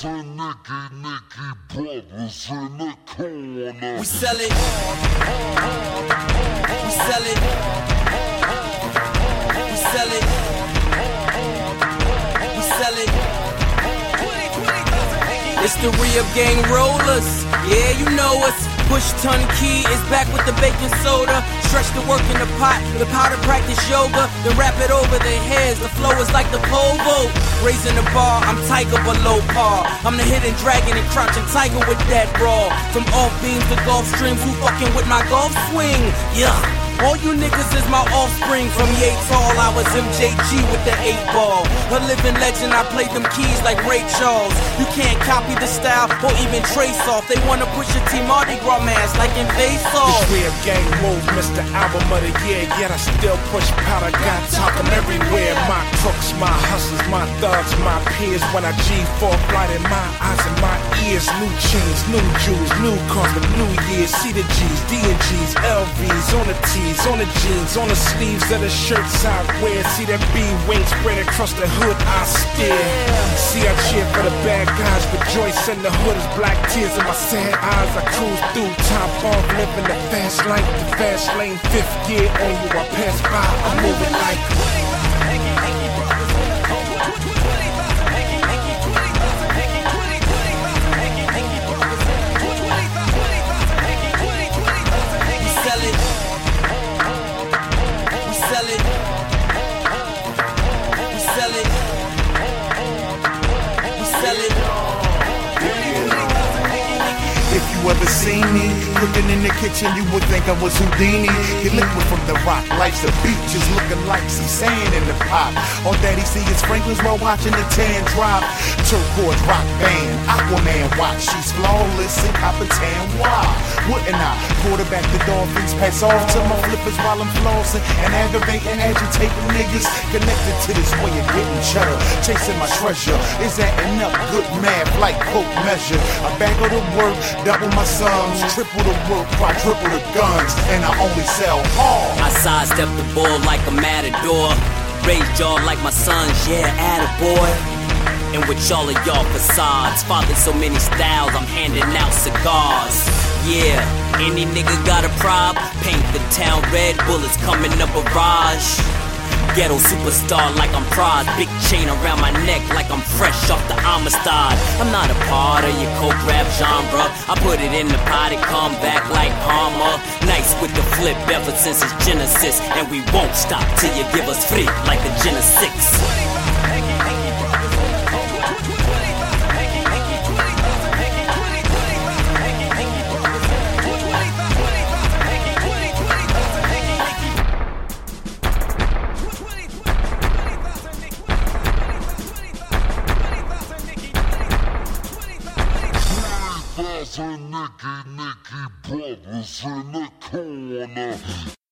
and Nicky brothers in the corner. We sell it. We sell it. We sell it. We sell it. It's the Re-Up Gang Rollers. Yeah, you know us. Push Ton Key is back with the baking soda. Stretch the work in the pot, the powder practice yoga, then wrap it over their heads. The flow is like the pole vault. Raising the bar, I'm Tiger below par. I'm the hidden dragon and crouching tiger with that raw. From off beams to Gulf Streams, who fucking with my golf swing? Yeah. All you niggas is my offspring. From Yay Tall, I was MJG with the 8-ball. A living legend, I played them keys like Ray Charles. You can't copy the style or even trace off. They wanna push a T Mardi Gras mask like in Face Off. This Re-Up Gang move, Mr. Album of the Year. Yet I still push powder, got top 'em everywhere. My crooks, my hustlers, my thugs, my peers. When I G4 flight in my eyes and my ears. New chains, new jewels, new cars with new years. See the G's, D&G's, LV's on the T. On the jeans, on the sleeves of the shirts I wear. See that B-wing spread across the hood, I stare. See I cheer for the bad guys, rejoice in the hood is black tears in my sad eyes. I cruise through top off, living the fast life, the fast lane, 5th gear on you. I pass by, I'm moving like. If you ever seen me cooking in the kitchen, you would think I was Houdini. Get liquid from the rock, life's a beach, just looking like some sand in the pot. All daddy see is sprinklers while watching the tan drop. Turquoise rock band, Aquaman watch. She's flawless in copper tan. Why wouldn't I quarterback the Dolphins? Pass off to my flippers while I'm flossing and aggravating, agitating niggas. Connected to this way of getting cheddar, chasing my treasure. Is that enough? Good math like quote measure. A bag of the work, double my sums, triple the work, quadruple the guns, and I only sell all. I sidestep the ball like a matador, raise jaw like my sons, yeah, attaboy. And with all of y'all facades, fathered so many styles, I'm handing out cigars. Yeah, any nigga got a prob, paint the town red, bullets coming up a barrage. Ghetto superstar like I'm Prod, big chain around my neck like I'm fresh off the Amistad. I'm not a part of your coke rap genre. I put it in the pot, it come back like armor. Nice with the flip ever since its genesis, and we won't stop till you give us free like the Genesis. And Nicky brothers in the corner.